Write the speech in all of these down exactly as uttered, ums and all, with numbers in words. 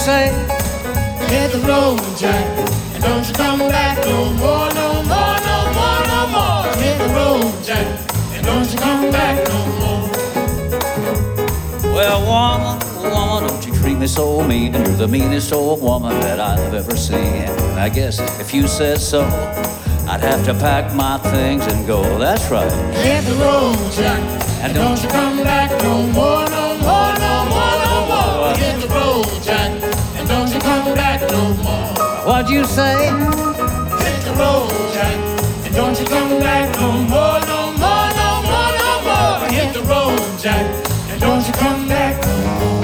say? Hit the road, Jack, and don't you come back no more, no more, no more, no more. Hit the road, Jack, and don't you come back no more. Well, woman, woman, don't you treat me so mean. You're the meanest old woman that I've ever seen. And I guess if you said so, I'd have to pack my things and go. That's right. Hit the road, Jack, and don't you come back no more, no more, no more, no more. Hit the road, Jack, and don't you come back no more. What'd you say? Hit the road, Jack, and don't you come back no more, no more, no more, no more. Hit the road, Jack, and don't you come back no more.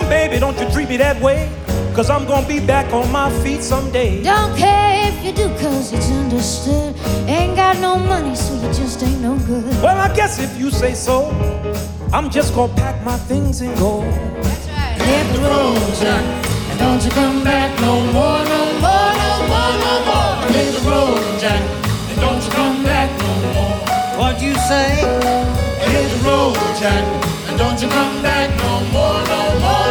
baby, don't you treat me that way, 'cause I'm gonna be back on my feet someday. Don't care if you do, 'cause it's understood. Ain't got no money, so you just ain't no good. Well, I guess if you say so, I'm just gonna pack my things and go. That's right. Hit the road, Jack, and don't you come back no more, no more, no more, no more. Hit the road, Jack, and don't you come back no more. What'd you say? Hit the road, Jack, and don't you come back no more, no more,